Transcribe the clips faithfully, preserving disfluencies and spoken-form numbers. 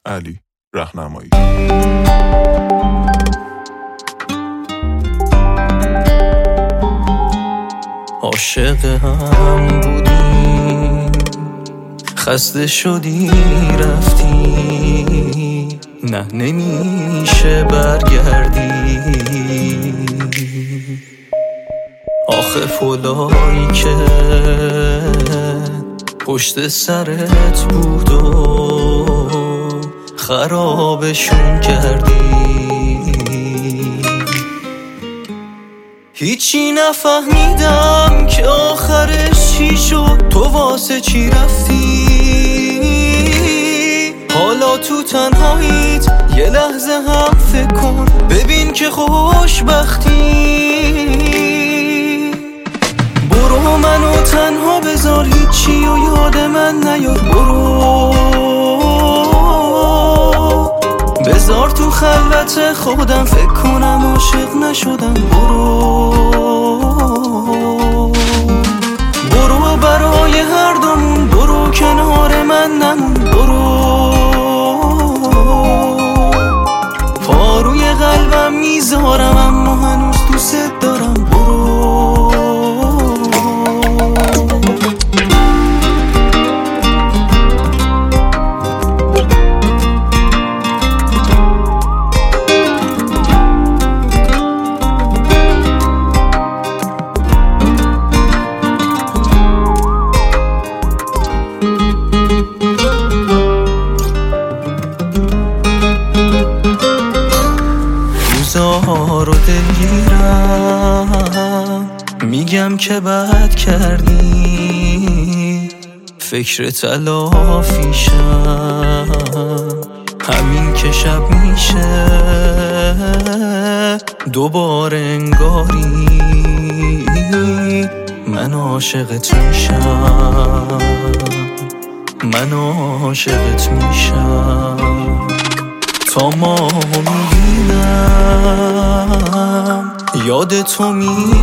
علی رهنمایی. عاشق هم بودیم، خسته شدی رفتی، نه نمیشه برگردی. آخه فولایی که پشت سرت بود و خرابشون کردی. هیچی نفهمیدم که آخرش چی شد، تو واسه چی رفتی. حالا تو تنهاییت یه لحظه هم فکر کن، ببین که خوشبختی. برو منو تنها بذار، هیچی و یاد من نیار. برو بذار تو خلوت خودم فکر کنم عاشق نشدم. برو برو برای هر دومون، برو کنار من نمون. برو پاروی قلبم میذارم اما هنوز دوست دارم. برو رو دلگیرم، میگم که بد کردی، فکر تلافیشم. همین که شب میشه دوباره انگاری من عاشقت میشم، من عاشقت میشم. تا ما میبینم یاد تو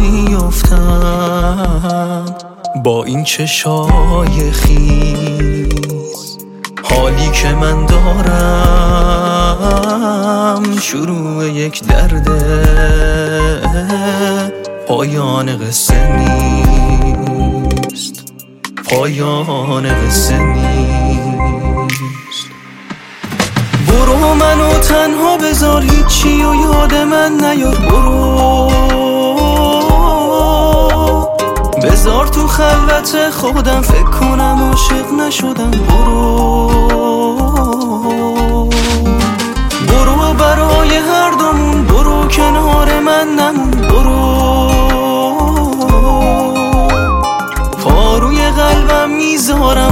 میافتم، با این چشای خیز حالی که من دارم شروع یک درده، پایان قصه نیست، پایان قصه نیست. برو منو تنها بذار، هیچی و یاد من نیار. برو بذار تو خلوت خودم فکر کنم عاشق نشدم. برو برو برای هر دومون، برو کنار من نمون. برو پاروی قلبم میذارم